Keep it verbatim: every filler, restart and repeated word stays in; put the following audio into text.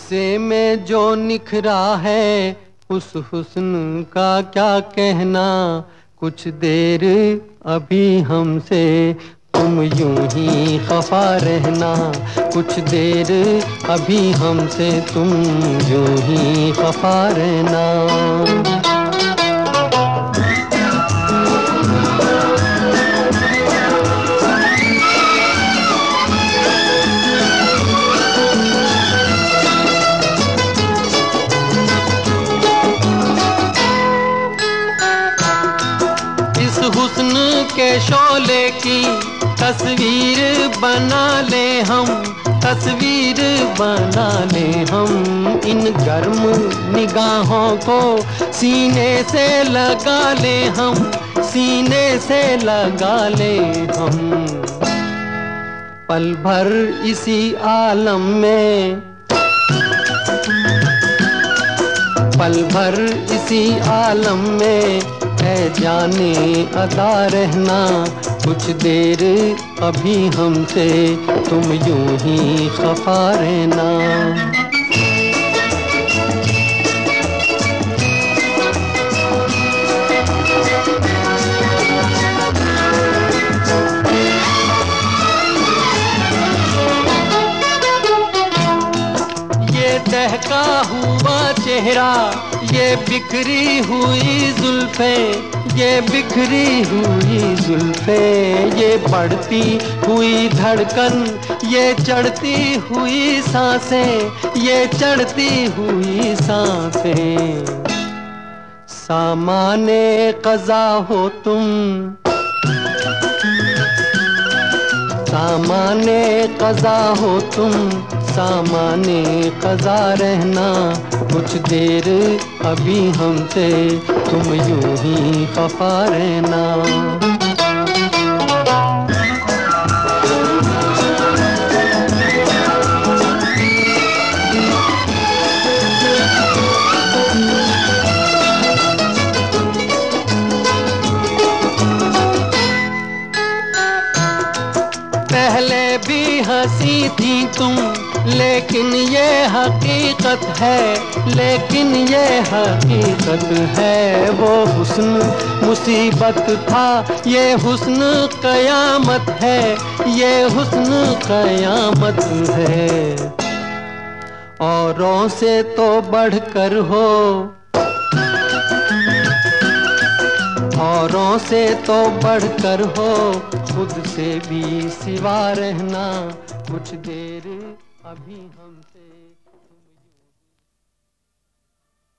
गुस्से में जो निखरा है उस हुस्न का क्या कहना। कुछ देर अभी हमसे तुम यूं ही खफा रहना। कुछ देर अभी हमसे तुम यूं ही खफा रहना। हुस्न के शोले की तस्वीर बना ले हम। तस्वीर बना ले हम। इन गर्म निगाहों को सीने से लगा ले हम। सीने से लगा ले हम। पल भर इसी आलम में पल भर इसी आलम में है जाने अदा रहना। कुछ देर अभी हमसे तुम यूं ही खफा रहना। ये दहका हुआ चेहरा, ये बिखरी हुई जुल्फें, ये बिखरी हुई जुल्फें, ये बढ़ती हुई धड़कन, ये चढ़ती हुई सांसें, ये चढ़ती हुई सांसें। सामाने क़ज़ा हो तुम, सामाने क़ज़ा हो तुम, सामाने क़ज़ा रहना। कुछ देर अभी हमसे तुम यूं ही खफा रहना। पहले भी हंसी थी तुम, लेकिन ये हकीकत है, लेकिन ये हकीकत है। वो हुस्न मुसीबत था, ये हुस्न कयामत है, ये हुस्न कयामत है। औरों से तो बढ़कर हो, औरों से तो बढ़कर हो, खुद से भी सिवा रहना। कुछ देर अभी हमसे